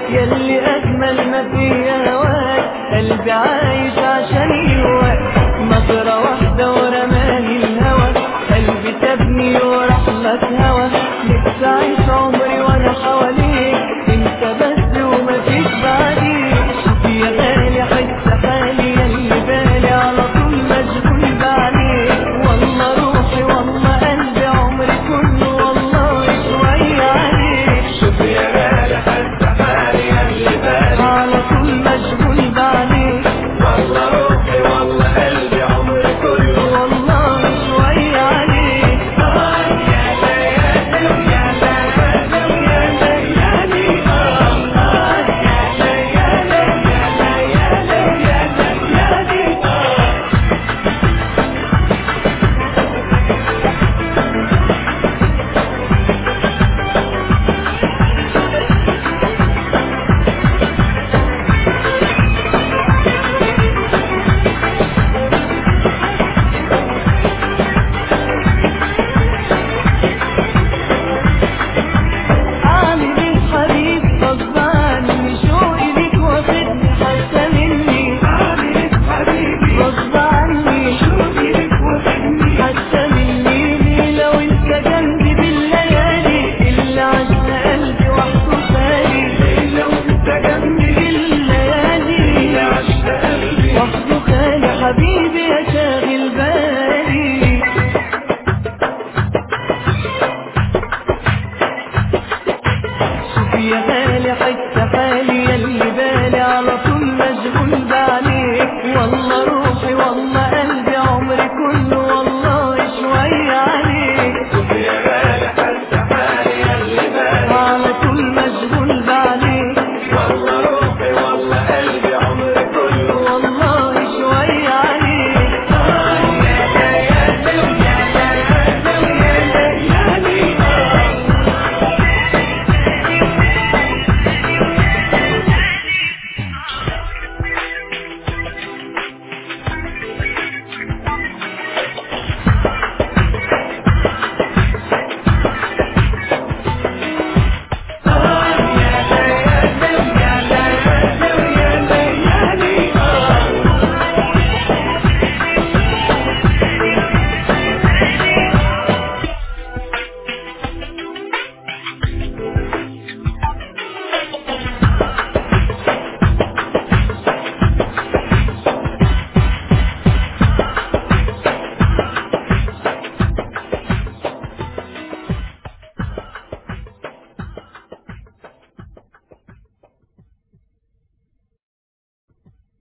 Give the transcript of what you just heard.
ياللي أجمل ما في هواك، قلبي عايش عشان يهواك. نظرة واحدة ورماني الهوى، قلبي سابني وراح لك هوا. نفسي أعيش عمري وأنا حواليك، أنت بس ومفيش بعديك. شوف يا غالي حس حالي، ياللي بالي على طول مشغول بعليك. والله روحي والله قلبي عمري كله والله شوية عليك. شوف يا غالي حس حالي، ياللي بالي على طول مشغول بعليك. والله روحي والله قلبي عمري كله والله شوية عليك. يا ليالي ويا ليالي ويا ليالي يا ليالي يا ليالي يا ليالي عامل الحبيب غصب عني، شوقي ليك واخدني حتى مني. عامل حبيبي غصب عني شوقي لك واخدني حتى مني. ليلة وانت جنبي بالليالي، اللي عشنا قلبي وحده خالي. ليلة وانت جنبي بالليالي عشت قلبي وحده خالي، حبيبي يا شاغل بالي. شوف يا غالي حس حالي، ياللي بالي على طول مشغول بعليك. والله